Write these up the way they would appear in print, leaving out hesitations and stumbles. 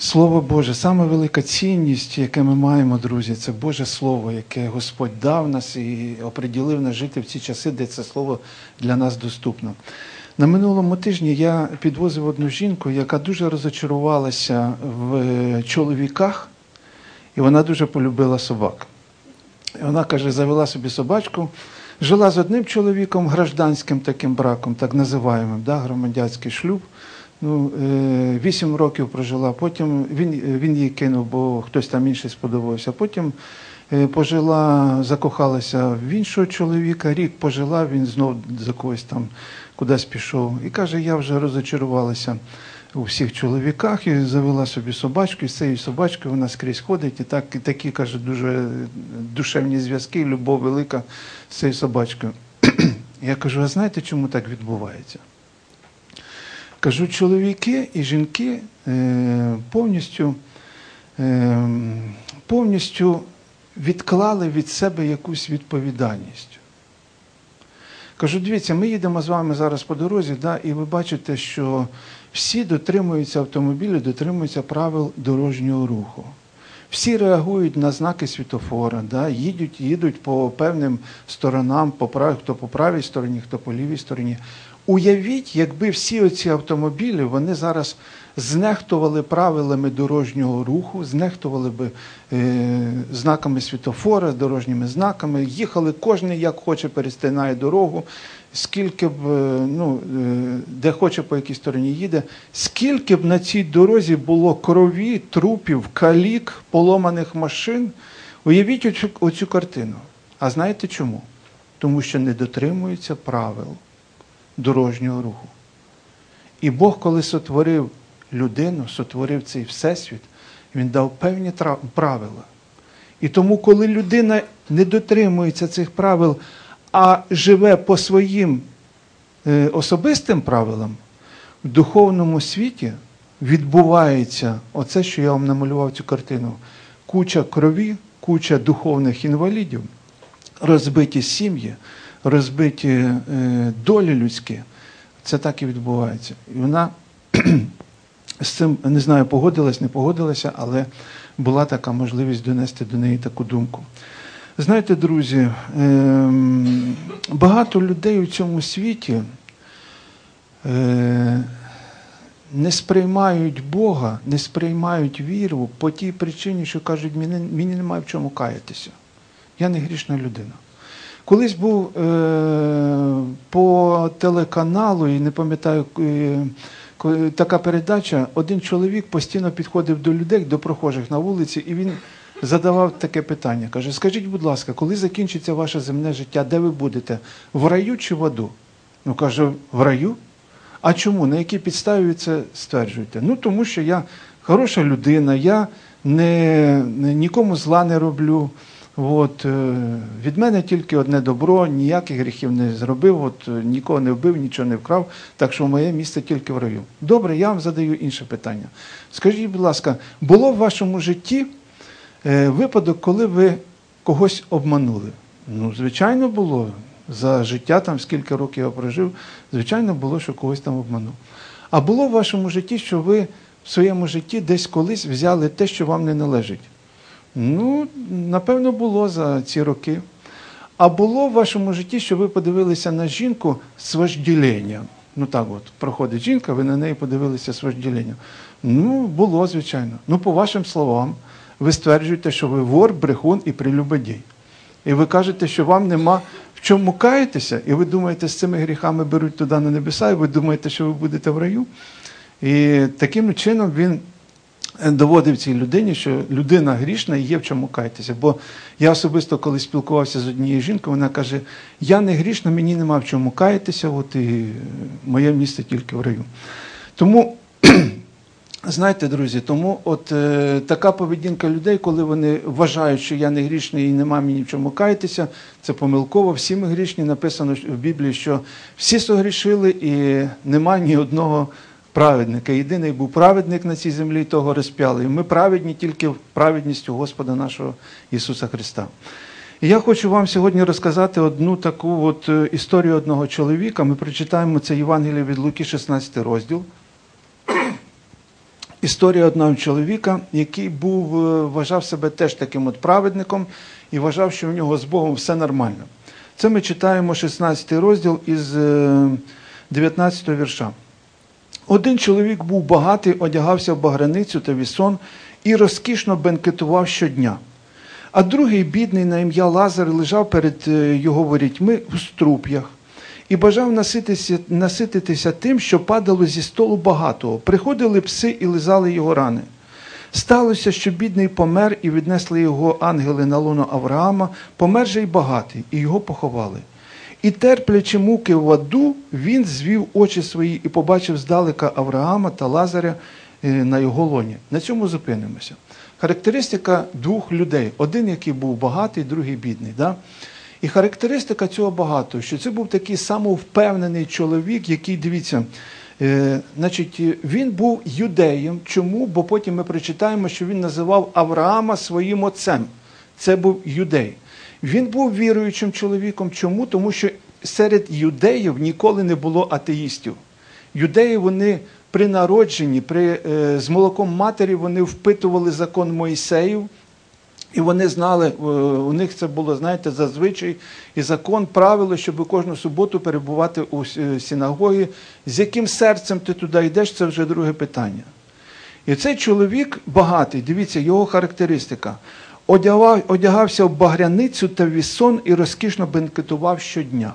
Слово Боже, саме велика цінність, яке ми маємо, друзі, це Боже Слово, яке Господь дав нас і оприділив нас жити в ці часи, де це Слово для нас доступно. На минулому тижні я підвозив одну жінку, яка дуже розочарувалася в чоловіках, і вона дуже полюбила собак. І вона, каже, завела собі собачку, жила з одним чоловіком, гражданським таким браком, так називаємим, громадянський шлюб. 8 років прожила, потім він її кинув, бо хтось там інший сподобався. Потім пожила, закохалася в іншого чоловіка, рік пожила, він знов за когось там кудись пішов. І каже, я вже розочарувалася у всіх чоловіках і завела собі собачку, і з цією собачкою вона скрізь ходить. І такі, каже, дуже душевні зв'язки, любов велика з цією собачкою. Я кажу, а знаєте, чому так відбувається? Кажу, чоловіки і жінки повністю відклали від себе якусь відповідальність. Кажу, дивіться, ми їдемо з вами зараз по дорозі, і ви бачите, що всі дотримуються автомобілю, дотримуються правил дорожнього руху. Всі реагують на знаки світлофора, їдуть по певним сторонам, хто по правій стороні, хто по лівій стороні. Уявіть, якби всі оці автомобілі, вони зараз знехтували правилами дорожнього руху, знехтували би знаками світлофора, дорожніми знаками, їхали кожен як хоче, перестинає дорогу, скільки б, де хоче по якій стороні їде, скільки б на цій дорозі було крові, трупів, калік, поломаних машин. Уявіть оцю картину. А знаєте чому? Тому що не дотримуються правил дорожнього руху. І Бог, коли сотворив людину, сотворив цей всесвіт, Він дав певні правила. І тому, коли людина не дотримується цих правил, а живе по своїм особистим правилам, в духовному світі відбувається оце, що я вам намалював цю картину. Куча крові, куча духовних інвалідів, розбиті сім'ї, розбиті долі людські. Це так і відбувається. І вона з цим, не знаю, погодилась, не погодилася, але була така можливість донести до неї таку думку. Знаєте, друзі, багато людей у цьому світі не сприймають Бога, не сприймають віру по тій причині, що кажуть, мені немає в чому каятися. Я не грішна людина. Колись був по телеканалу, і не пам'ятаю, така передача, один чоловік постійно підходив до людей, до прохожих на вулиці, і він задавав таке питання. Каже, скажіть, будь ласка, коли закінчиться ваше земне життя, де ви будете? В раю чи в аду? Каже, в раю? А чому? На якій підставі ви це стверджуєте? Тому що я хороша людина, я нікому зла не роблю. Від мене тільки одне добро, ніяких гріхів не зробив, нікого не вбив, нічого не вкрав, так що моє місце тільки в раю. Добре, я вам задаю інше питання. Скажіть, будь ласка, було в вашому житті випадок, коли ви когось обманули? Звичайно, було. За життя, скільки років я прожив, звичайно, було, що когось там обманув. А було в вашому житті, що ви в своєму житті десь колись взяли те, що вам не належить? Напевно, було за ці роки. А було в вашому житті, що ви подивилися на жінку з вожделінням? Проходить жінка, ви на неї подивилися з вожделінням. Було, звичайно. По вашим словам, ви стверджуєте, що ви вор, брехун і прелюбодій. І ви кажете, що вам нема в чому каятися, і ви думаєте, з цими гріхами беруть туди на небеса, і ви думаєте, що ви будете в раю. І таким чином він доводив цій людині, що людина грішна і є в чому каятися. Бо я особисто, коли спілкувався з однією жінкою, вона каже, я не грішна, мені нема в чому каятися, і моє місце тільки в раю. Тому, знаєте, друзі, така поведінка людей, коли вони вважають, що я не грішний і нема мені в чому каятися, це помилково. Всі ми грішні, написано в Біблії, що всі согрішили і нема ні одного праведника. Єдиний був праведник на цій землі, того розп'яли. І ми праведні тільки праведністю Господа нашого Ісуса Христа. І я хочу вам сьогодні розказати одну таку історію одного чоловіка. Ми прочитаємо це Євангеліє від Луки, 16 розділ. історія одного чоловіка, який вважав себе теж таким от праведником і вважав, що в нього з Богом все нормально. Це ми читаємо 16 розділ із 19 вірша. Один чоловік був багатий, одягався в баграницю та вісон і розкішно бенкетував щодня. А другий, бідний на ім'я Лазар, лежав перед його ворітьми у струп'ях і бажав насититися тим, що падало зі столу багатого. Приходили пси і лизали його рани. Сталося, що бідний помер, і віднесли його ангели на лоно Авраама, помер же й багатий, і його поховали. І терплячи муки в аду, він звів очі свої і побачив здалека Авраама та Лазаря на його лоні. На цьому зупинимося. Характеристика двох людей. Один, який був багатий, другий бідний. Да? І характеристика цього багатого, що це був такий самовпевнений чоловік, який, дивіться, він був юдеєм. Чому? Бо потім ми прочитаємо, що він називав Авраама своїм отцем. Це був юдей. Він був віруючим чоловіком. Чому? Тому що серед юдеїв ніколи не було атеїстів. Юдеї, вони при народженні, з молоком матері, вони впитували закон Мойсеїв, і вони знали, у них це було, знаєте, зазвичай, і закон, правило, щоб кожну суботу перебувати у синагогі. З яким серцем ти туди йдеш, це вже друге питання. І цей чоловік багатий, дивіться, його характеристика. Одягався в багряницю та вісон і розкішно бенкетував щодня.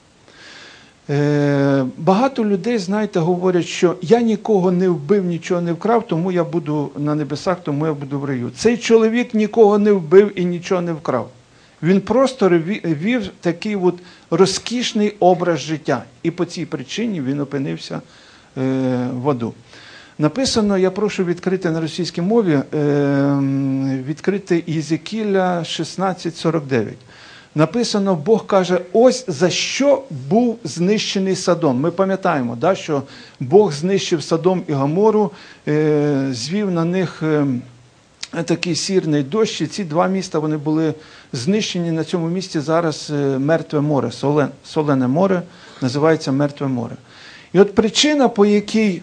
Багато людей, знаєте, говорять, що я нікого не вбив, нічого не вкрав, тому я буду на небесах, тому я буду в раю. Цей чоловік нікого не вбив і нічого не вкрав. Він просто вів такий от розкішний образ життя. І по цій причині він опинився в аду. Написано, я прошу відкрити на російській мові, відкрити Єзекіля 16:49. Написано, Бог каже, ось за що був знищений Содом. Ми пам'ятаємо, да, що Бог знищив Содом і Гомору, звів на них такий сірний дощ, і ці два міста вони були знищені. На цьому місці зараз Мертве море, Солене море, називається Мертве море. І от причина, по якій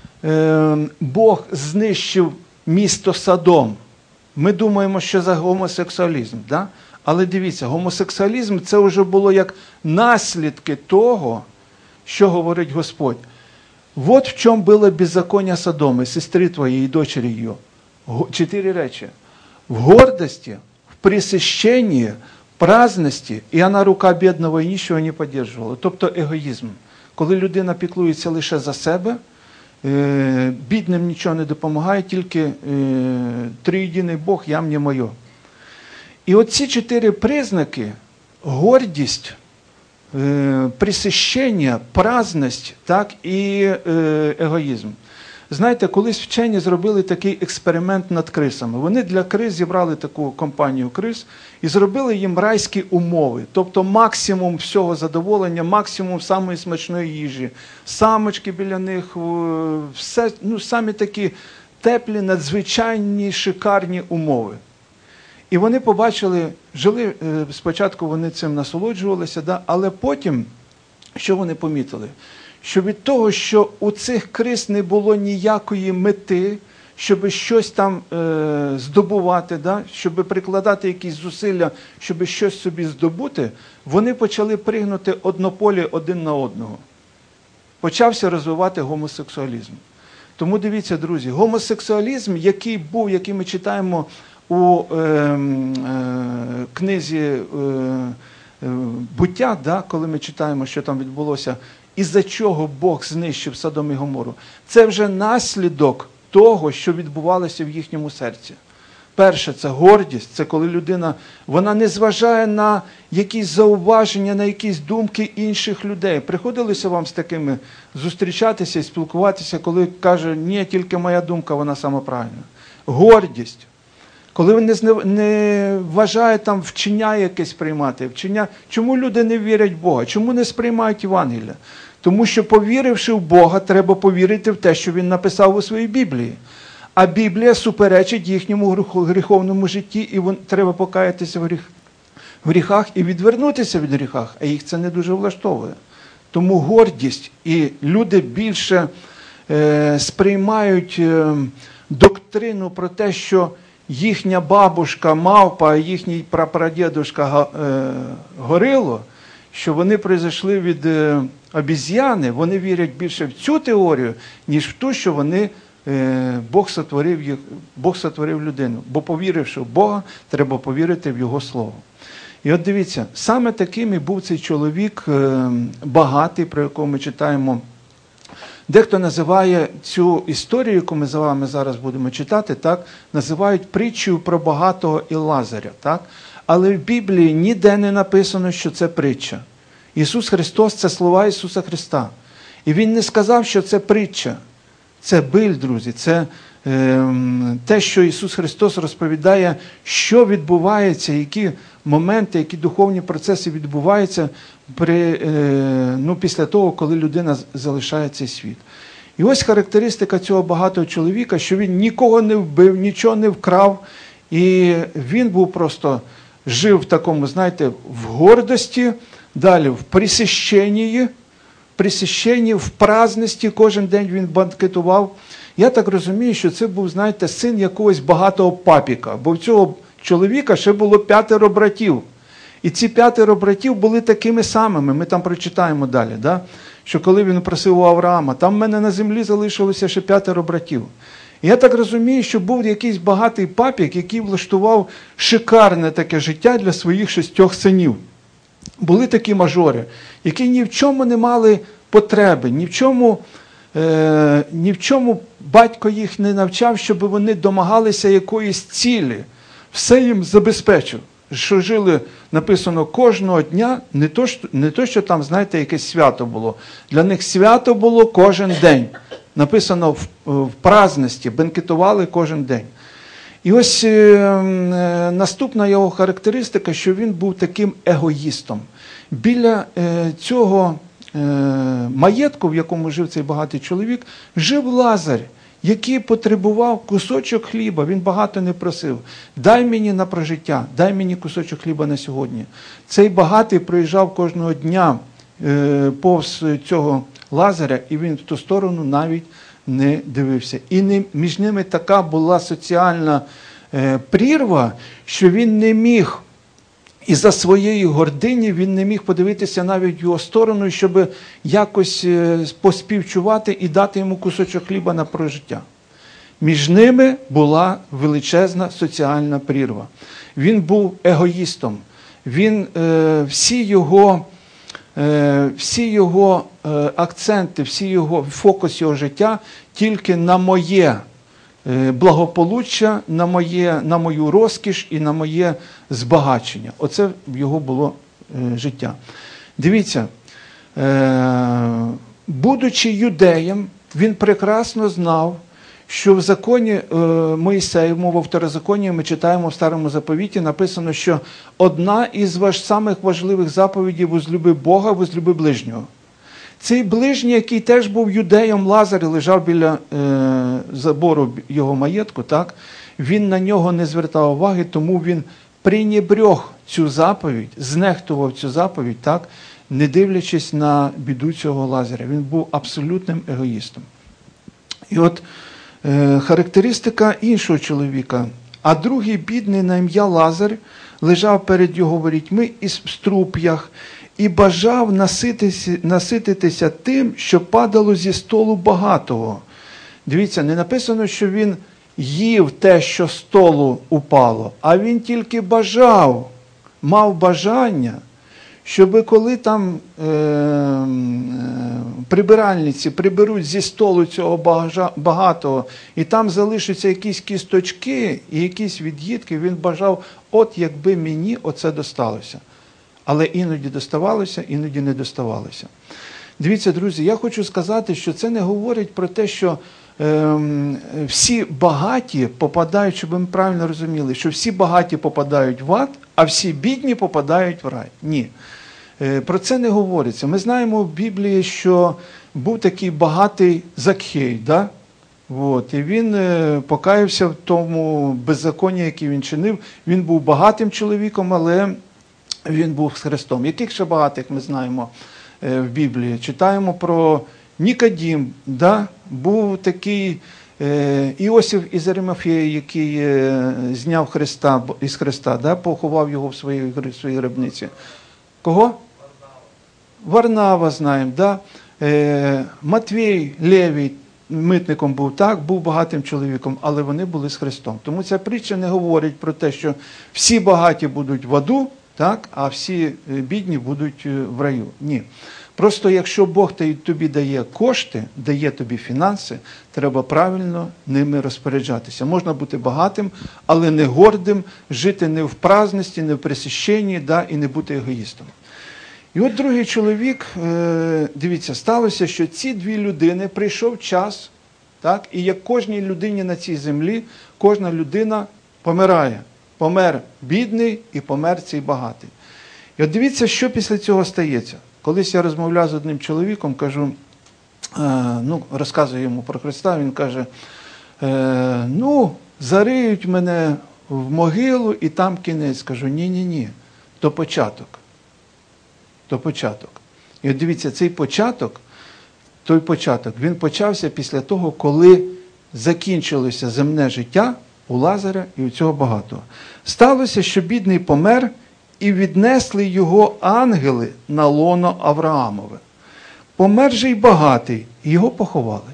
Бог знищив місто Содом, ми думаємо, що за гомосексуалізм, да? Але дивіться, гомосексуалізм – це вже було як наслідки того, що говорить Господь. Вот в чому було беззаконня Содоми, сестри твоєї, дочері її. 4 речі. В гордості, в пресыщении, праздності, і вона рука бідного і нічого не підтримувала. Тобто егоїзм. Коли людина піклується лише за себе, бідним нічого не допомагає, тільки триєдиний Бог, я мені моє. І оці 4 признаки – гордість, пресыщення, праздність, так, і егоїзм. Знаєте, колись вчені зробили такий експеримент над крисами. Вони для крис зібрали таку компанію крис і зробили їм райські умови. Тобто максимум всього задоволення, максимум самої смачної їжі. Самочки біля них, все, самі такі теплі, надзвичайні, шикарні умови. І вони побачили, жили, спочатку вони цим насолоджувалися, да, але потім, що вони помітили? Що від того, що у цих крис не було ніякої мети, щоб щось там здобувати, да, щоб прикладати якісь зусилля, щоб щось собі здобути, вони почали пригнути однополі один на одного. Почався розвивати гомосексуалізм. Тому дивіться, друзі, гомосексуалізм, який був, який ми читаємо у книзі «Буття», да, коли ми читаємо, що там відбулося, із-за чого Бог знищив Содом і Гомору, це вже наслідок того, що відбувалося в їхньому серці. Перше – це гордість, це коли людина, вона не зважає на якісь зауваження, на якісь думки інших людей. Приходилося вам з такими зустрічатися і спілкуватися, коли каже, ні, тільки моя думка, вона сама правильна. Гордість. Коли ви не вважає там вчення якесь приймати. Чому люди не вірять в Бога? Чому не сприймають Євангелія? Тому що, повіривши в Бога, треба повірити в те, що Він написав у своїй Біблії. А Біблія суперечить їхньому гріховному житті, і треба покаятися в гріхах і відвернутися від гріхах, а їх це не дуже влаштовує. Тому гордість, і люди більше сприймають доктрину про те, що їхня бабушка мавпа, а їхній прапрадідушка горило, що вони прийшли від обіз'яни, вони вірять більше в цю теорію, ніж в ту, що Бог сотворив людину. Бо повіривши в Бога, треба повірити в Його Слово. І от дивіться, саме таким і був цей чоловік багатий, про якого ми читаємо. Дехто називає цю історію, яку ми з вами зараз будемо читати, так, називають притчею про багатого і Лазаря. Так? Але в Біблії ніде не написано, що це притча. Ісус Христос – це слова Ісуса Христа. І Він не сказав, що це притча. Це биль, друзі, це те, що Ісус Христос розповідає, що відбувається, які моменти, які духовні процеси відбуваються після того, коли людина залишає цей світ. І ось характеристика цього багатого чоловіка, що він нікого не вбив, нічого не вкрав, і він був просто, жив в такому, знаєте, в гордості, далі в присященні, в праздності, кожен день він банкетував. Я так розумію, що це був, знаєте, син якогось багатого папіка, бо в цього чоловіка ще було 5 братів. І ці 5 братів були такими самими, ми там прочитаємо далі, да? Що коли він просив у Авраама, там в мене на землі залишилося ще 5 братів. І я так розумію, що був якийсь багатий папік, який влаштував шикарне таке життя для своїх 6 синів. Були такі мажори, які ні в чому не мали потреби, ні в чому батько їх не навчав, щоб вони домагалися якоїсь цілі. Все їм забезпечив. Що жили, написано, кожного дня, не то, що там, знаєте, якесь свято було. Для них свято було кожен день. Написано в праздності, бенкетували кожен день. І ось наступна його характеристика, що він був таким егоїстом. Біля цього маєтку, в якому жив цей багатий чоловік, жив Лазар, який потребував кусочок хліба. Він багато не просив. Дай мені на прожиття, дай мені кусочок хліба на сьогодні. Цей багатий проїжджав кожного дня повз цього Лазаря, і він в ту сторону навіть не дивився. І між ними така була соціальна прірва, що він не міг, із-за своєї гордині, він не міг подивитися навіть в його сторону, щоб якось поспівчувати і дати йому кусочок хліба на прожиття. Між ними була величезна соціальна прірва. Він був егоїстом. Всі його акценти, фокус його життя тільки на моє благополуччя, на мою розкіш і на моє збагачення. Оце в його було життя. Дивіться, будучи юдеєм, він прекрасно знав, що в законі Моїсеєвому, во Второзаконні, ми читаємо в Старому Заповіті, написано, що одна із самих важливих заповідей – возлюби Бога, возлюби ближнього. Цей ближній, який теж був юдеєм, Лазар, лежав біля забору його маєтку, так? Він на нього не звертав уваги, тому він пренебріг цю заповідь, знехтував цю заповідь, так? Не дивлячись на біду цього Лазаря. Він був абсолютним егоїстом. І от характеристика іншого чоловіка. А другий бідний на ім'я Лазар лежав перед його ворітьми із струп'ях і бажав насититися тим, що падало зі столу багатого. Дивіться, не написано, що він їв те, що з столу упало, а він тільки бажав, мав бажання, щоб коли там прибиральниці приберуть зі столу цього багатого, і там залишаться якісь кісточки і якісь від'їдки, він бажав, от якби мені оце досталося. Але іноді доставалося, іноді не доставалося. Дивіться, друзі, я хочу сказати, що це не говорить про те, що всі багаті попадають, щоб ми правильно розуміли, що всі багаті попадають в ад, а всі бідні попадають в рай. Ні. Про це не говориться. Ми знаємо в Біблії, що був такий багатий Закхей, да? От. І він покаявся в тому беззаконні, яке він чинив. Він був багатим чоловіком, але він був з Христом. Яких ще багатих ми знаємо в Біблії? Читаємо про Нікодім, да, був такий Іосиф із Аримафеї, який зняв Христа із Христа, да, поховав його в своїй гробниці. Кого? Варнава знаємо, да? Матвій Левій митником був, так, був багатим чоловіком, але вони були з Христом. Тому ця притча не говорить про те, що всі багаті будуть в аду, так, а всі бідні будуть в раю. Ні. Просто якщо Бог тобі дає кошти, дає тобі фінанси, треба правильно ними розпоряджатися. Можна бути багатим, але не гордим, жити не в праздності, не в пресищенні, да, і не бути егоїстом. І от другий чоловік, дивіться, сталося, що ці дві людини, прийшов час, так, і як кожній людині на цій землі, кожна людина помирає. Помер бідний і помер цей багатий. І от дивіться, що після цього стається. Колись я розмовляв з одним чоловіком, кажу, розказую йому про Христа, він каже, зариють мене в могилу і там кінець. Кажу, ні, то початок. То початок. І от дивіться, цей початок, той початок, він почався після того, коли закінчилося земне життя у Лазаря і у цього багатого. Сталося, що бідний помер, і віднесли його ангели на лоно Авраамове. Помер же й багатий, і його поховали.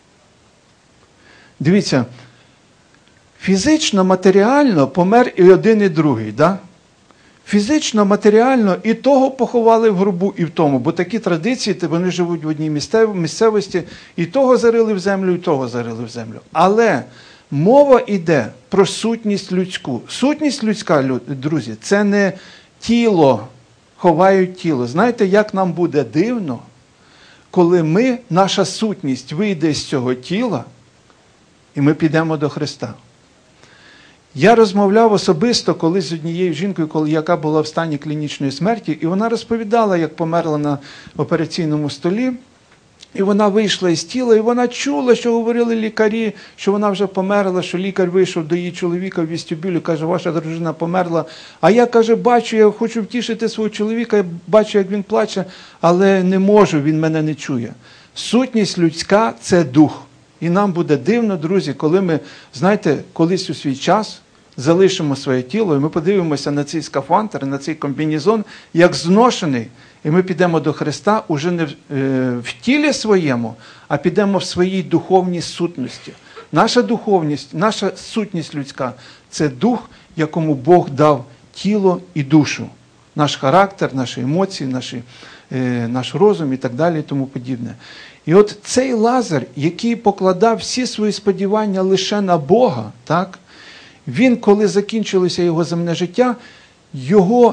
Дивіться, фізично, матеріально помер і один, і другий, да? Фізично, матеріально і того поховали в гробу, і в тому. Бо такі традиції, вони живуть в одній місцевості, і того зарили в землю, і того зарили в землю. Але мова йде про сутність людську. Сутність людська, друзі, це не тіло, ховають тіло. Знаєте, як нам буде дивно, коли наша сутність вийде з цього тіла, і ми підемо до Христа. Я розмовляв особисто колись з однією жінкою, яка була в стані клінічної смерті, і вона розповідала, як померла на операційному столі, і вона вийшла із тіла, і вона чула, що говорили лікарі, що вона вже померла, що лікар вийшов до її чоловіка в вестибюлі, каже, ваша дружина померла. А я, каже, бачу, я хочу втішити свого чоловіка, я бачу, як він плаче, але не можу, він мене не чує. Сутність людська – це дух. І нам буде дивно, друзі, коли ми, знаєте, колись у свій час залишимо своє тіло, і ми подивимося на цей скафандр, на цей комбінезон, як зношений, і ми підемо до Христа уже не в тілі своєму, а підемо в своїй духовній сутності. Наша духовність, наша сутність людська – це дух, якому Бог дав тіло і душу. Наш характер, наші емоції, наш розум і так далі і тому подібне. І от цей Лазар, який покладав всі свої сподівання лише на Бога, так, він, коли закінчилося його земне життя, його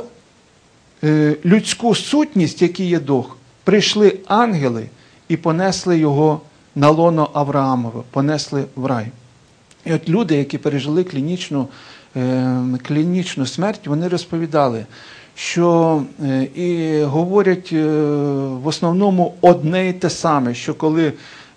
людську сутність, який є дух, прийшли ангели і понесли його на лоно Авраамове, понесли в рай. І от люди, які пережили клінічну смерть, вони розповідали, що і говорять в основному одне і те саме, що коли,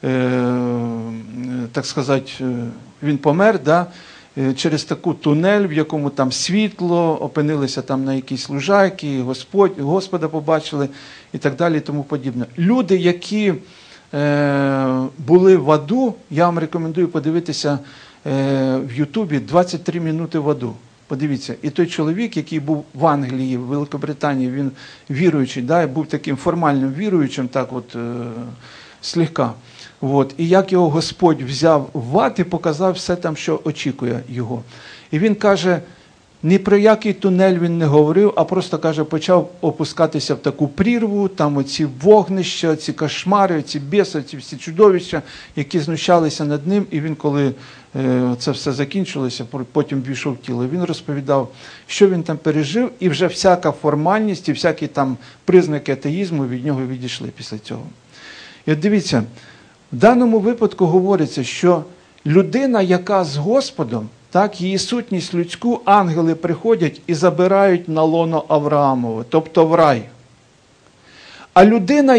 так сказати, він помер, да, через таку тунель, в якому там світло, опинилися там на якійсь лужайці, Господа побачили і так далі і тому подібне. Люди, які були в аду, я вам рекомендую подивитися в Ютубі «23 минути в аду». Подивіться, і той чоловік, який був в Англії, в Великобританії, він віруючий, да, був таким формальним віруючим, так от, слегка. От. І як його Господь взяв в ад і показав все там, що очікує його. І він каже, ні про який тунель він не говорив, а просто, каже, почав опускатися в таку прірву, там оці вогнища, ці кошмари, ці біси, ці всі чудовища, які знущалися над ним. І він, коли це все закінчилося, потім війшов в тіло, він розповідав, що він там пережив, і вже всяка формальність, і всякі там признаки атеїзму від нього відійшли після цього. І от дивіться, в даному випадку говориться, що людина, яка з Господом, так, її сутність людську, ангели приходять і забирають на лоно Авраамове, тобто в рай. А людина,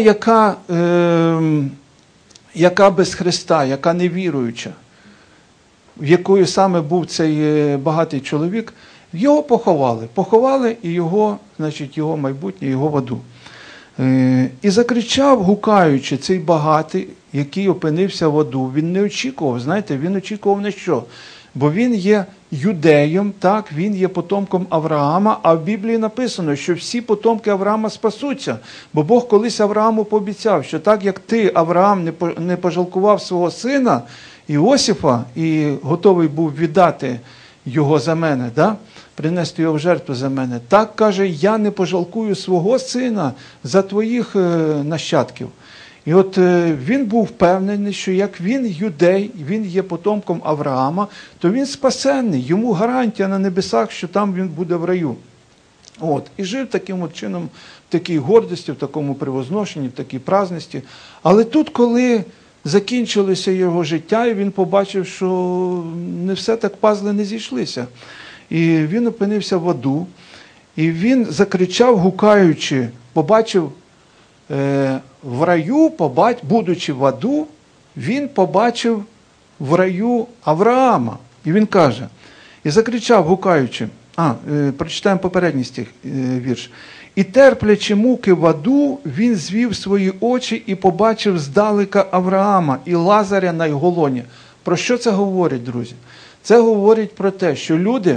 яка без Христа, яка невіруюча, в якої саме був цей багатий чоловік, його поховали. Поховали і його, значить, його майбутнє, його в аду. І закричав, гукаючи, цей багатий, який опинився в аду. Він не очікував, знаєте, він очікував на що? Бо він є юдеєм, так, він є потомком Авраама, а в Біблії написано, що всі потомки Авраама спасуться. Бо Бог колись Аврааму пообіцяв, що так, як ти, Авраам, не пожалкував свого сина Іосифа і готовий був віддати його за мене, да? Принести його в жертву за мене, так, каже, я не пожалкую свого сина за твоїх нащадків. І от він був впевнений, що як він юдей, він є потомком Авраама, то він спасенний, йому гарантія на небесах, що там він буде в раю. От. І жив таким от чином, в такій гордості, в такому привозношенні, в такій праздності. Але тут, коли закінчилося його життя, і він побачив, що не все так пазли не зійшлися. І він опинився в аду, і він закричав, гукаючи, побачив в раю, будучи в аду, він побачив в раю Авраама. І він каже, і закричав, гукаючи, прочитаємо попередній вірш. І терплячи муки в аду, він звів свої очі і побачив здалека Авраама і Лазаря на його лоні. Про що це говорить, друзі? Це говорить про те, що люди,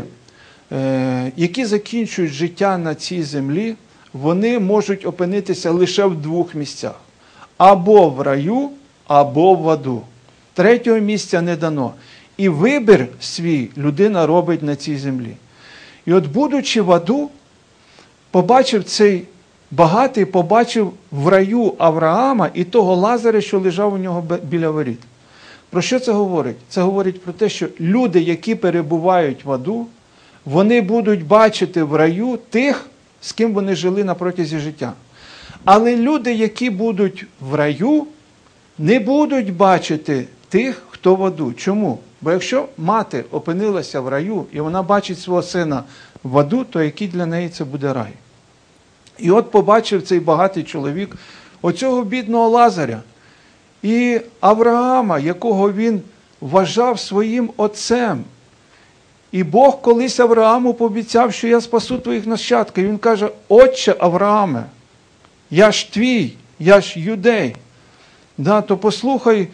які закінчують життя на цій землі, вони можуть опинитися лише в двох місцях. Або в раю, або в аду. Третього місця не дано. І вибір свій людина робить на цій землі. І от, будучи в аду, побачив цей багатий, побачив в раю Авраама і того Лазаря, що лежав у нього біля воріт. Про що це говорить? Це говорить про те, що люди, які перебувають в аду, вони будуть бачити в раю тих, з ким вони жили на протязі життя. Але люди, які будуть в раю, не будуть бачити тих, хто в аду. Чому? Бо якщо мати опинилася в раю, і вона бачить свого сина в аду, то який для неї це буде рай? І от побачив цей багатий чоловік оцього бідного Лазаря і Авраама, якого він вважав своїм отцем. І Бог колись Аврааму пообіцяв, що я спасу твоїх нащадків. І він каже, отче Аврааме, я ж твій, я ж юдей. Да, то послухай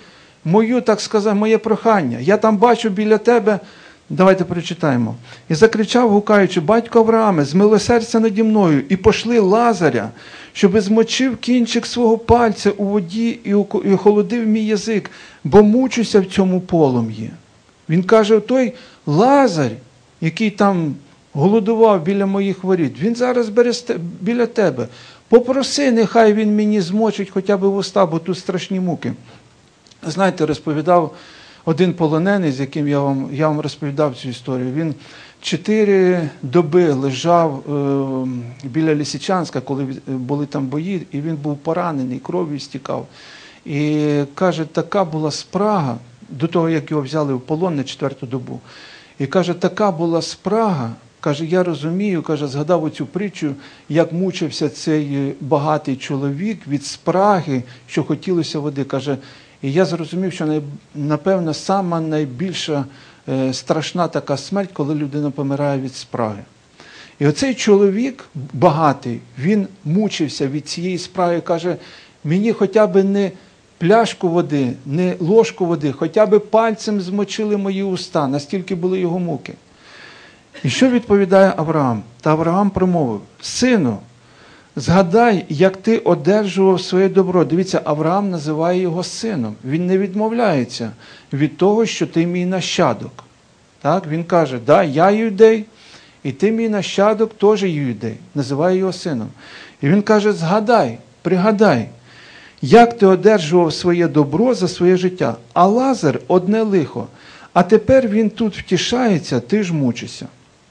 моє прохання. Я там бачу біля тебе, давайте прочитаємо. І закричав, гукаючи, батько Аврааме, змилосердься наді мною, і пошли Лазаря, щоби змочив кінчик свого пальця у воді і охолодив мій язик, бо мучуся в цьому полум'ї. Він каже, той Лазар, який там голодував біля моїх воріт, він зараз біля тебе. Попроси, нехай він мені змочить хоча б вуста, бо тут страшні муки. Знаєте, розповідав один полонений, з яким я вам розповідав цю історію. Він 4 доби лежав біля Лисичанська, коли були там бої, і він був поранений, кров'ю стікав. І каже, така була спрага, до того, як його взяли в полон на 4-ту добу. І каже, така була спрага, каже, я розумію, каже, згадав оцю притчу, як мучився цей багатий чоловік від спраги, що хотілося води. Каже, і я зрозумів, що, напевно, сама найбільша страшна така смерть, коли людина помирає від спраги. І оцей чоловік багатий, він мучився від цієї спраги, каже, мені хоча б не пляшку води, не ложку води, хоча б пальцем змочили мої уста, настільки були його муки. І що відповідає Авраам? Та Авраам промовив, сину, згадай, як ти одержував своє добро. Дивіться, Авраам називає його сином. Він не відмовляється від того, що ти мій нащадок. Так? Він каже, да, я юдей, і ти мій нащадок теж юдей. Називає його сином. І він каже, згадай, пригадай, як ти одержував своє добро за своє життя. А Лазар – одне лихо. А тепер він тут втішається, ти ж мучишся.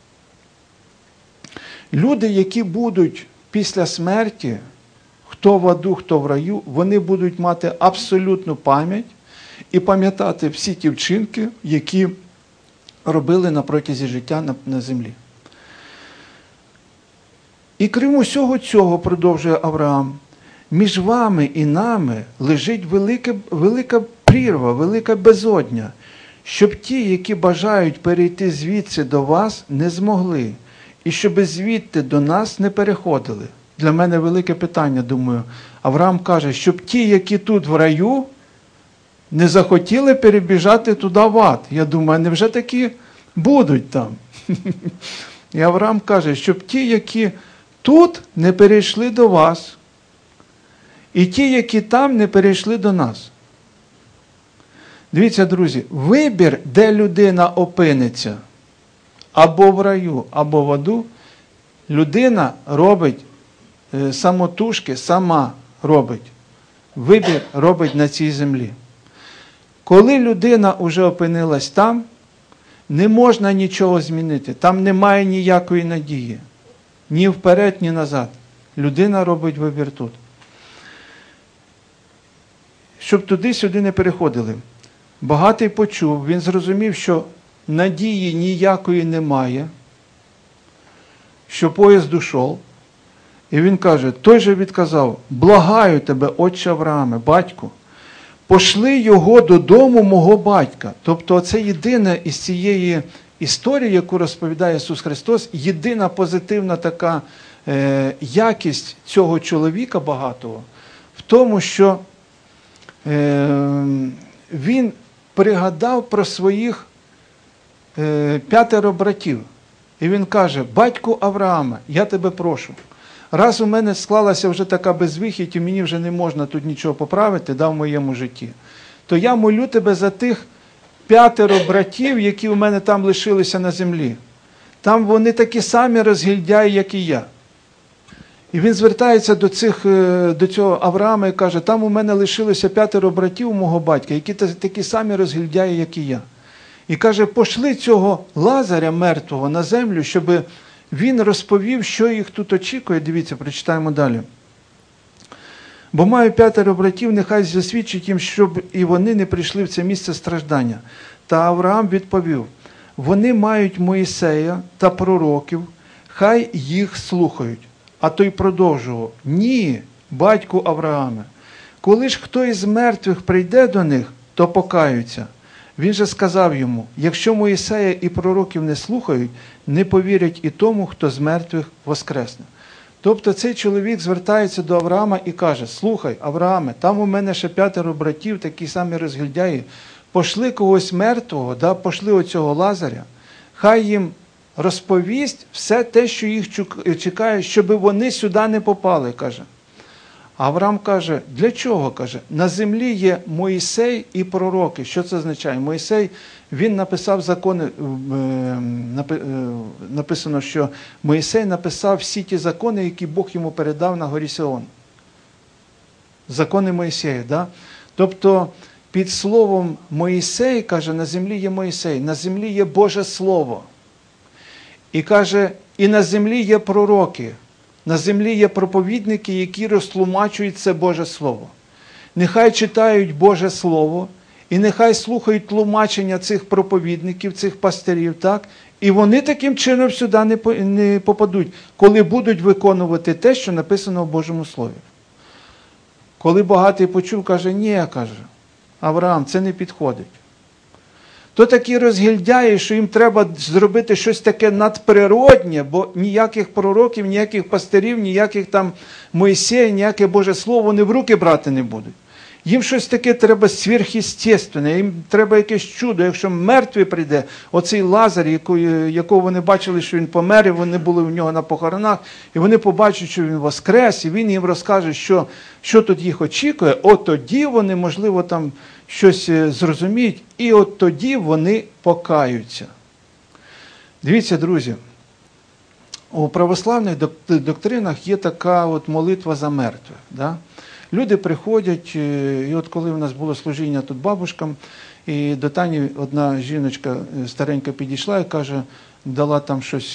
Люди, які будуть після смерті, хто в аду, хто в раю, вони будуть мати абсолютну пам'ять і пам'ятати всі ті вчинки, які робили на протязі життя на землі. І крім усього цього, продовжує Авраам, між вами і нами лежить велика прірва, велика безодня, щоб ті, які бажають перейти звідси до вас, не змогли, і щоб звідти до нас не переходили. для мене велике питання, думаю. Авраам каже, щоб ті, які тут в раю, не захотіли перебіжати туди в ад. Я думаю, невже такі будуть там? І Авраам каже, щоб ті, які тут, не перейшли до вас, і ті, які там, не перейшли до нас. Дивіться, друзі, вибір, де людина опиниться, або в раю, або в аду, людина робить самотужки, сама робить. Вибір робить на цій землі. Коли людина вже опинилась там, не можна нічого змінити. Там немає ніякої надії. Ні вперед, ні назад. Людина робить вибір тут. Щоб туди-сюди не переходили. Багатий почув, він зрозумів, що надії ніякої немає, що поїзд ушов. І він каже, той же відказав, благаю тебе, отче Аврааме, батьку, пошли його додому мого батька. Тобто це єдине із цієї історії, яку розповідає Ісус Христос, єдина позитивна така якість цього чоловіка багатого в тому, що він пригадав про своїх 5 братів. І він каже, батьку Аврааме, я тебе прошу, раз у мене склалася вже така безвихідь, і мені вже не можна тут нічого поправити, в моєму житті, то я молю тебе за тих 5 братів, які у мене там лишилися на землі. Там вони такі самі розгільдяї, як і я. І він звертається до цього Авраама і каже, там у мене лишилося 5 братів у мого батька, які такі самі розгільдяї, як і я. І каже, пошли цього Лазаря мертвого на землю, щоб він розповів, що їх тут очікує. Дивіться, прочитаємо далі. Бо маю 5 братів, нехай засвідчить їм, щоб і вони не прийшли в це місце страждання. Та Авраам відповів, вони мають Моїсея та пророків, хай їх слухають. А той продовжував, ні, батьку Аврааме, коли ж хто із мертвих прийде до них, то покаються. Він же сказав йому, якщо Моїсея і пророків не слухають, не повірять і тому, хто з мертвих воскресне. Тобто цей чоловік звертається до Авраама і каже, слухай, Аврааме, там у мене ще 5 братів, такі самі розгільдяї, пошли когось мертвого, пошли оцього Лазаря, хай їм розповість все те, що їх чекає, щоб вони сюди не попали, каже. Авраам каже, для чого, каже, на землі є Моїсей і пророки. Що це означає? Моїсей, він написав закони, написано, що Моїсей написав всі ті закони, які Бог йому передав на горі Сіон. Закони Моїсея, да? Тобто, під словом Моїсей, каже, на землі є Моїсей, на землі є Боже Слово. І каже, і на землі є пророки, на землі є проповідники, які розтлумачують це Боже Слово. Нехай читають Боже Слово, і нехай слухають тлумачення цих проповідників, цих пастирів, так? І вони таким чином сюди не попадуть, коли будуть виконувати те, що написано в Божому Слові. Коли багатий почув, каже, ні, каже, Авраам, це не підходить. То такі розгільдяї, що їм треба зробити щось таке надприроднє, бо ніяких пророків, ніяких пастирів, ніяких там Моїсея, ніяке Боже Слово вони в руки брати не будуть. Їм щось таке треба сверхъестественне, їм треба якесь чудо. Якщо мертвий прийде, оцей Лазар, якого вони бачили, що він помер, і вони були в нього на похоронах, і вони побачать, що він воскрес, і він їм розкаже, що тут їх очікує, от тоді вони, можливо, там щось зрозуміють, і от тоді вони покаються. Дивіться, друзі, у православних доктринах є така от молитва за мертвих. Да? Люди приходять, і от коли в нас було служіння тут бабушкам, і до Тані одна жіночка старенька підійшла і каже, дала там щось,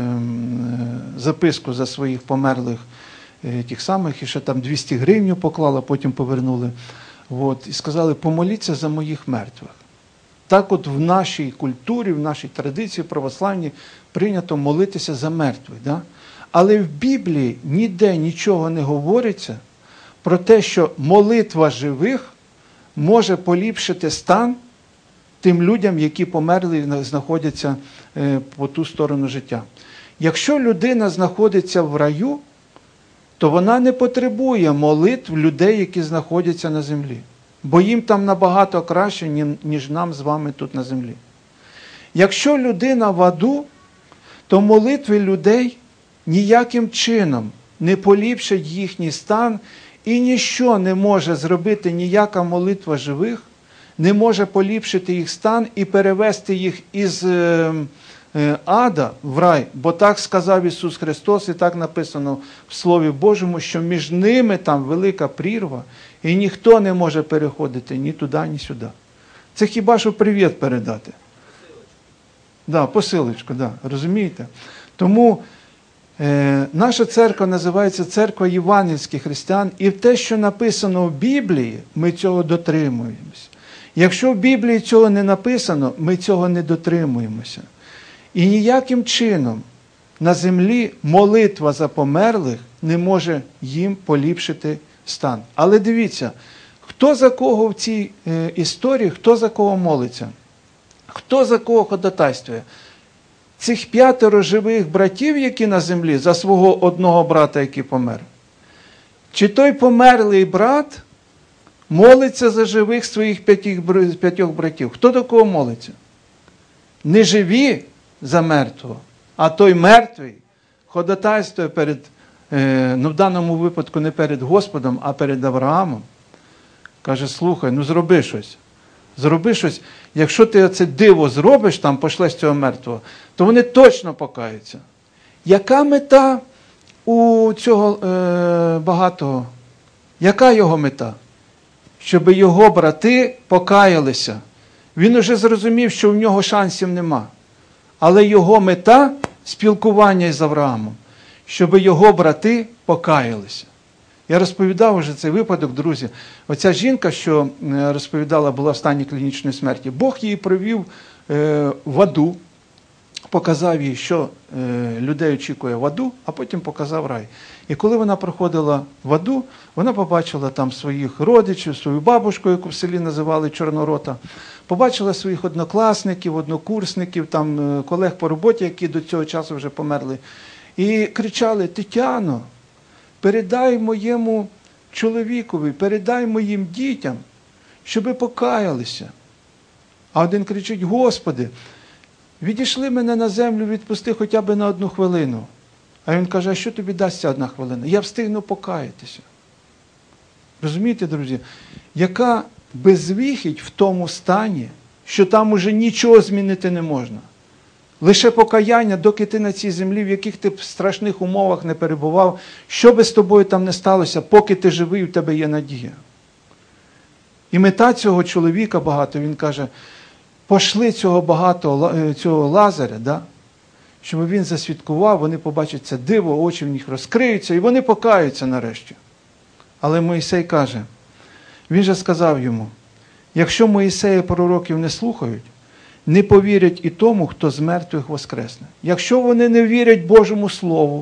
записку за своїх померлих тих самих, і ще там 200 гривень поклала, потім повернули. От, і сказали, помоліться за моїх мертвих. Так от в нашій культурі, в нашій традиції православній прийнято молитися за мертвих. Да? Але в Біблії ніде нічого не говориться про те, що молитва живих може поліпшити стан тим людям, які померли і знаходяться по ту сторону життя. Якщо людина знаходиться в раю, то вона не потребує молитв людей, які знаходяться на землі. Бо їм там набагато краще, ніж нам з вами тут на землі. Якщо людина в аду, то молитви людей ніяким чином не поліпшать їхній стан, і ніщо не може зробити, ніяка молитва живих, не може поліпшити їх стан і перевести їх із ада в рай, бо так сказав Ісус Христос, і так написано в Слові Божому, що між ними там велика прірва, і ніхто не може переходити ні туди, ні сюди. Це хіба що привіт передати. Посилочку, розумієте? Тому наша церква називається Церква Євангельських християн, і те, що написано в Біблії, ми цього дотримуємося. Якщо в Біблії цього не написано, ми цього не дотримуємося. І ніяким чином на землі молитва за померлих не може їм поліпшити стан. Але дивіться, хто за кого в цій історії, хто за кого молиться? Хто за кого ходатайствує? Цих 5 живих братів, які на землі, за свого одного брата, який помер? Чи той померлий брат молиться за живих своїх 5 братів? Хто до кого молиться? Не живі за мертвого, а той мертвий ходатайствує перед, в даному випадку не перед Господом, а перед Авраамом. Каже, слухай, зроби щось. Зроби щось. Якщо ти це диво зробиш, там пошлеш цього мертвого, то вони точно покаються. Яка мета у цього багатого? Яка його мета? Щоб його брати покаялися. Він уже зрозумів, що в нього шансів нема. Але його мета – спілкування з Авраамом. Щоб його брати покаялися. Я розповідав уже цей випадок, друзі. Оця жінка, що розповідала, була в стані клінічної смерті. Бог її провів в аду, показав їй, що людей очікує в аду, а потім показав рай. І коли вона проходила в аду, вона побачила там своїх родичів, свою бабушку, яку в селі називали Чорнорота, побачила своїх однокласників, однокурсників, там, колег по роботі, які до цього часу вже померли. І кричали: Тетяно, передай моєму чоловікові, передай моїм дітям, щоби покаялися. А один кричить: Господи, відійшли мене на землю, відпусти хоча б на 1 хвилину. А він каже: а що тобі дасть ця 1 хвилина? Я встигну покаятися. Розумієте, друзі? Яка безвихідь в тому стані, що там уже нічого змінити не можна. Лише покаяння, доки ти на цій землі, в яких ти в страшних умовах не перебував, що би з тобою там не сталося, поки ти живий, у тебе є надія. І мета цього чоловіка багато, він каже: пошли цього Лазаря, щоб він засвідкував, вони побачать це диво, очі в них розкриються, і вони покаються нарешті. Але Мойсей каже, він же сказав йому: якщо Мойсея пророків не слухають, не повірять і тому, хто з мертвих воскресне. Якщо вони не вірять Божому Слову,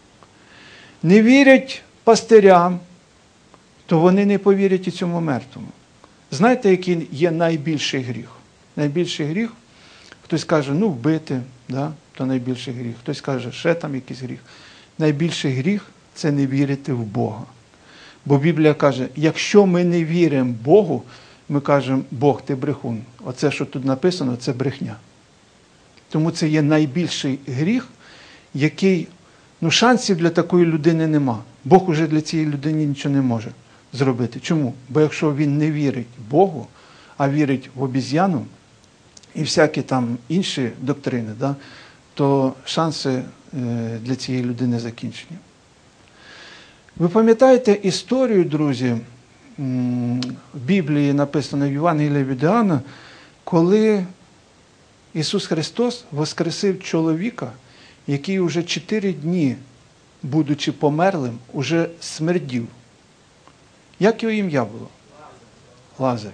не вірять пастирям, то вони не повірять і цьому мертвому. Знаєте, який є найбільший гріх? Найбільший гріх, хтось каже, вбити, то найбільший гріх. Хтось каже, ще там якийсь гріх. Найбільший гріх – це не вірити в Бога. Бо Біблія каже, якщо ми не віримо Богу, ми кажемо: Бог, ти брехун. Оце, що тут написано, це брехня. Тому це є найбільший гріх, який, шансів для такої людини нема. Бог уже для цієї людини нічого не може зробити. Чому? Бо якщо він не вірить Богу, а вірить в обіз'яну і всякі там інші доктрини, то шанси для цієї людини закінчені. Ви пам'ятаєте історію, друзі, в Біблії написано в Євангелії від Іоанна, коли Ісус Христос воскресив чоловіка, який уже 4 дні, будучи померлим, уже смердів. Як його ім'я було? Лазар.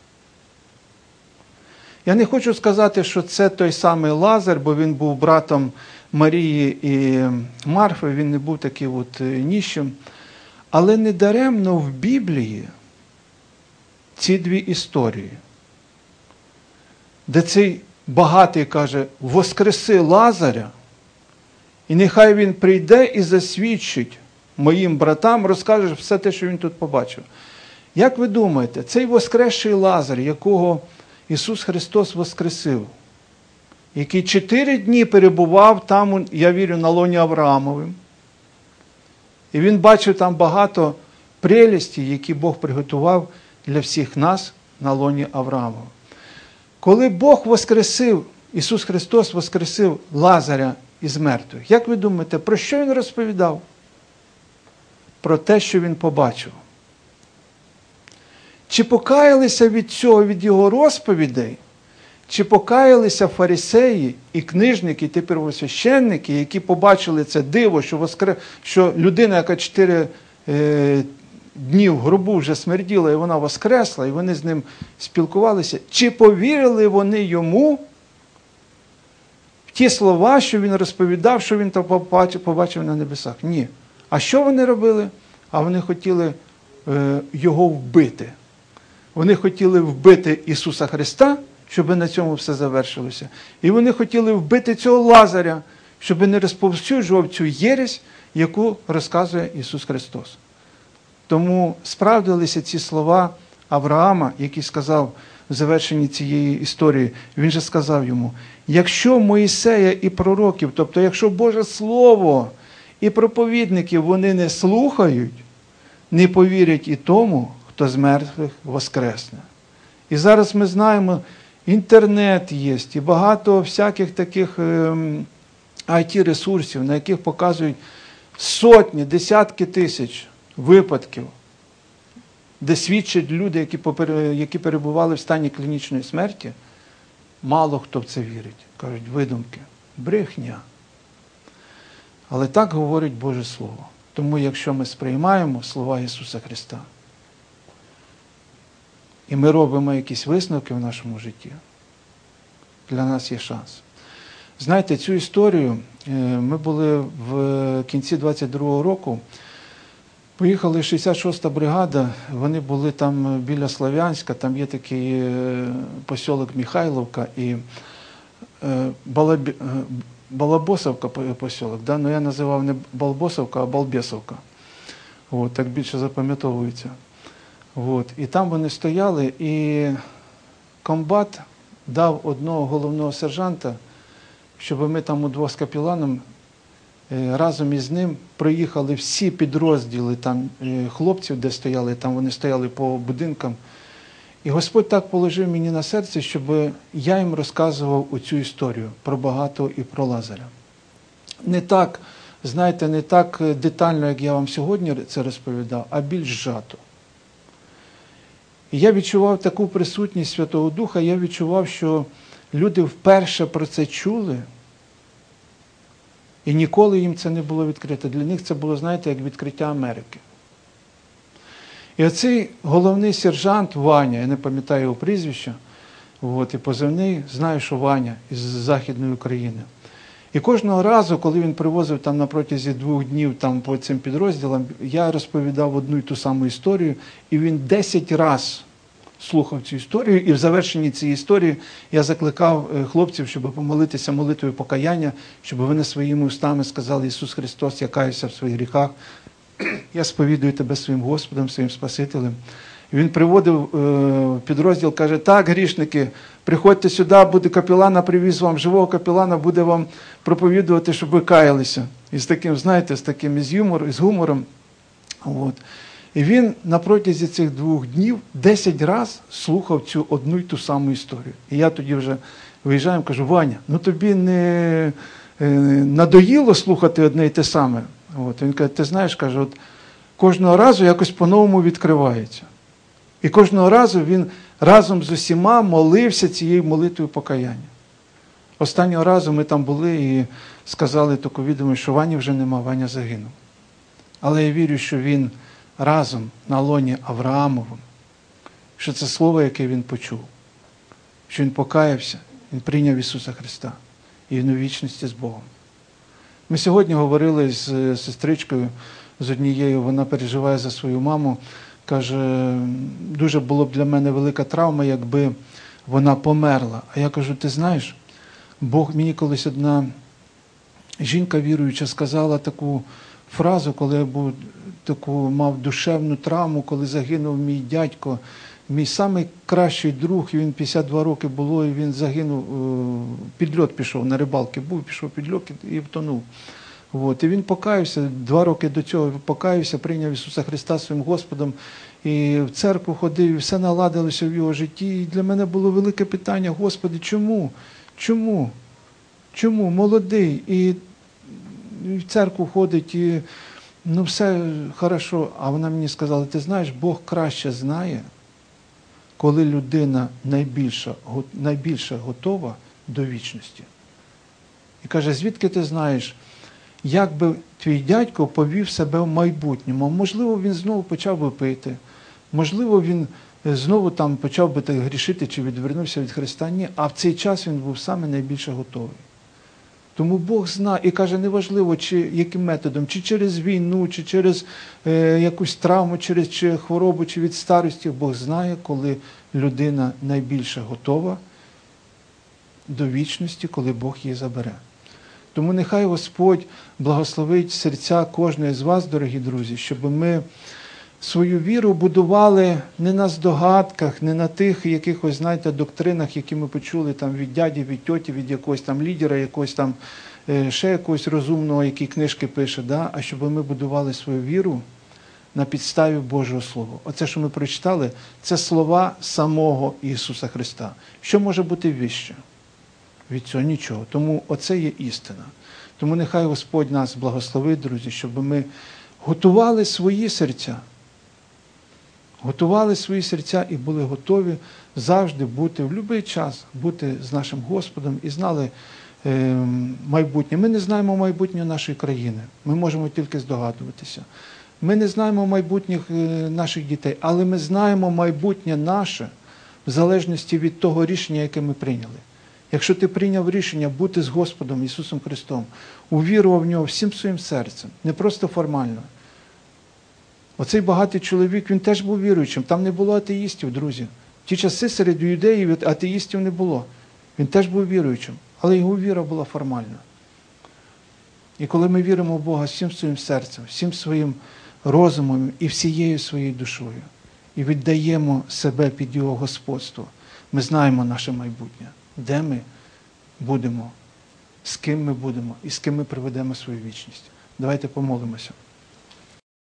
Я не хочу сказати, що це той самий Лазар, бо він був братом Марії і Марфи, він не був такий ніщим. Але недаремно в Біблії ці 2 історії, де цей багатий каже: воскреси Лазаря, і нехай він прийде і засвідчить моїм братам, розкажеш все те, що він тут побачив. Як ви думаєте, цей воскресший Лазар, якого Ісус Христос воскресив, який 4 дні перебував там, я вірю, на лоні Авраамовим, і він бачив там багато прелісті, які Бог приготував для всіх нас на лоні Авраамова. Коли Бог воскресив, Ісус Христос воскресив Лазаря із мертвих, як ви думаєте, про що Він розповідав? Про те, що Він побачив. Чи покаялися від цього, від Його розповідей? Чи покаялися фарисеї і книжники, і первосвященники, які побачили це диво, що людина, яка 4 дні в гробу вже смерділа, і вона воскресла, і вони з ним спілкувалися. Чи повірили вони йому в ті слова, що він розповідав, що він там побачив на небесах? Ні. А що вони робили? А вони хотіли його вбити. Вони хотіли вбити Ісуса Христа, щоб на цьому все завершилося. І вони хотіли вбити цього Лазаря, щоб не розповсюджував цю єресь, яку розказує Ісус Христос. Тому справдилися ці слова Авраама, який сказав в завершенні цієї історії, він же сказав йому, якщо Моїсея і пророків, тобто якщо Боже Слово і проповідників вони не слухають, не повірять і тому, хто з мертвих воскресне. І зараз ми знаємо, інтернет є, і багато всяких таких IT-ресурсів, на яких показують сотні, десятки тисяч випадків, де свідчать люди, які перебували в стані клінічної смерті, мало хто в це вірить. Кажуть, видумки, брехня. Але так говорить Боже Слово. Тому якщо ми сприймаємо слова Ісуса Христа, і ми робимо якісь висновки в нашому житті, для нас є шанс. Знаєте, цю історію, ми були в кінці 22-го року, поїхали 66-та бригада, вони були там біля Слов'янська, там є такий посілок Михайловка і Балабосовка посілок, да? Ну я називав не Балбосовка, а Балбесовка. От, так більше запам'ятовується. От. І там вони стояли, і комбат дав одного головного сержанта, щоб ми там удвох з капеланом разом із ним проїхали всі підрозділи там хлопців, де стояли, там вони стояли по будинкам. І Господь так положив мені на серце, щоб я їм розказував оцю історію про багатого і про Лазаря. Не так, знаєте, не так детально, як я вам сьогодні це розповідав, а більш зжато. І я відчував таку присутність Святого Духа, я відчував, що люди вперше про це чули, і ніколи їм це не було відкрито. Для них це було, знаєте, як відкриття Америки. І оцей головний сержант Ваня, я не пам'ятаю його прізвища, і позивний, знаю, що Ваня із Західної України. І кожного разу, коли він привозив там на протязі 2 днів там, по цим підрозділам, я розповідав одну і ту саму історію, і він 10 разів слухав цю історію, і в завершенні цієї історії я закликав хлопців, щоб помолитися молитвою покаяння, щоб вони своїми устами сказали: Ісус Христос, я каюся в своїх гріхах, я сповідую Тебе своїм Господом, своїм Спасителем. І він приводив підрозділ, каже: так, грішники, приходьте сюди, буде капелана, привіз вам живого капелана, буде вам проповідувати, щоб ви каялися. І з таким, знаєте, з таким з гумором. От. І він на протязі цих 2 днів 10 разів слухав цю одну й ту саму історію. І я тоді вже виїжджаю, кажу: Ваня, ну тобі не надоїло слухати одне й те саме? От. Він каже: ти знаєш, каже, от кожного разу якось по-новому відкривається. І кожного разу він разом з усіма молився цією молитвою покаяння. Останнього разу ми там були і сказали таку відомість, що Вані вже нема, Ваня загинув. Але я вірю, що він разом на лоні Авраамовому, що це слово, яке він почув, що він покаявся, він прийняв Ісуса Христа і він у вічності з Богом. Ми сьогодні говорили з сестричкою, з однією, вона переживає за свою маму, каже: дуже було б для мене велика травма, якби вона померла. А я кажу: ти знаєш, Бог, мені колись одна жінка віруюча сказала таку фразу, коли я мав душевну травму, коли загинув мій дядько, мій самий кращий друг, він 52 роки було, і він загинув, під льот пішов, на рибалки був, пішов під льот і втонув. І він покаявся, 2 роки до цього покаявся, прийняв Ісуса Христа своїм Господом, і в церкву ходив, і все наладилося в його житті. І для мене було велике питання: Господи, чому? Чому? Чому? Молодий, і в церкву ходить, і все хорошо. А вона мені сказала: ти знаєш, Бог краще знає, коли людина найбільше готова до вічності. І каже: звідки ти знаєш, як би твій дядько повів себе в майбутньому? Можливо, він знову почав би пити, можливо, він знову почав би грішити чи відвернувся від Христа. Ні, а в цей час він був саме найбільше готовий. Тому Бог знає, і каже, неважливо, яким методом, чи через війну, чи через якусь травму, чи хворобу, чи від старості, Бог знає, коли людина найбільше готова до вічності, коли Бог її забере. Тому нехай Господь благословить серця кожного з вас, дорогі друзі, щоб ми свою віру будували не на здогадках, не на тих якихось, доктринах, які ми почули від дяді, від тьоті, від якогось лідера, ще якогось розумного, який книжки пише, а щоб ми будували свою віру на підставі Божого Слова. Оце, що ми прочитали, це слова самого Ісуса Христа. Що може бути вище від цього? Нічого. Тому оце є істина. Тому нехай Господь нас благословить, друзі, щоб ми готували свої серця. Готували свої серця і були готові завжди бути, в будь-який час, бути з нашим Господом і знали майбутнє. Ми не знаємо майбутнього нашої країни. Ми можемо тільки здогадуватися. Ми не знаємо майбутніх наших дітей, але ми знаємо майбутнє наше в залежності від того рішення, яке ми прийняли. Якщо ти прийняв рішення бути з Господом Ісусом Христом, увірував в Нього всім своїм серцем, не просто формально. Оцей багатий чоловік, він теж був віруючим. Там не було атеїстів, друзі. В ті часи серед юдеїв атеїстів не було. Він теж був віруючим, але його віра була формальна. І коли ми віримо в Бога всім своїм серцем, всім своїм розумом і всією своєю душою, і віддаємо себе під Його господство, ми знаємо наше майбутнє, де ми будемо, з ким ми будемо і з ким ми проведемо свою вічність. Давайте помолимося.